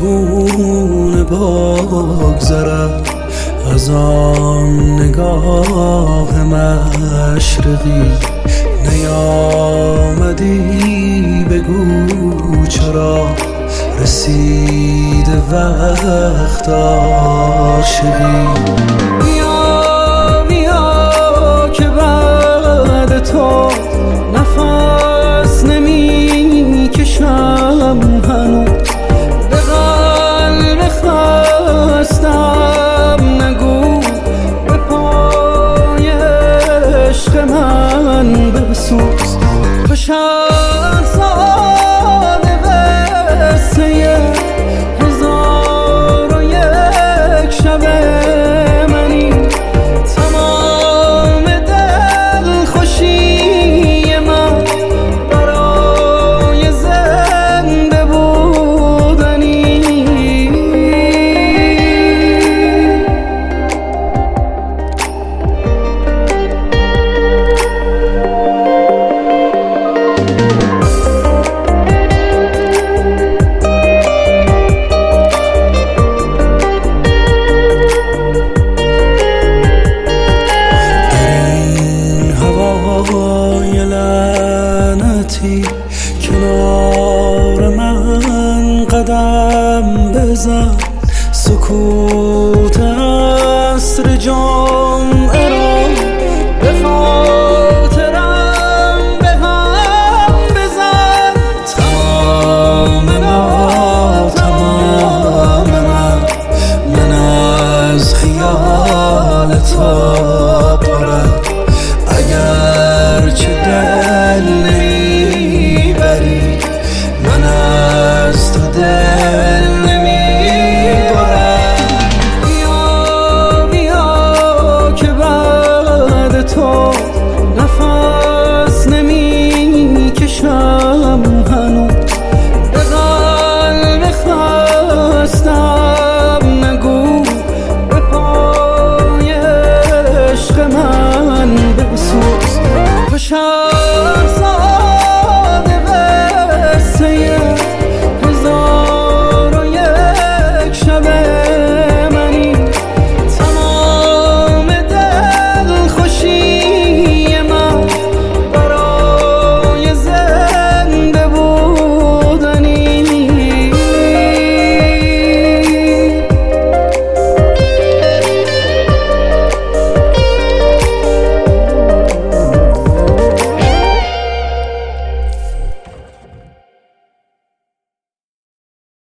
چگونه بگذرم از آن نگاه مشرقی؟ نیامدی بگو چرا رسیده وقت عاشقی؟ بیا که بعد تو نفس نمی کشم هنوز، به قلب خستم نگو به پای عشق من بسوز. تو شهرزاد قصه هزار و یک شب منی، تمام دلخوشی من برای زنده بودنی. کنار من قدم بزن، سکوت عصر جمعه را به خاطرم به هم بزن. تمام من از خیال تو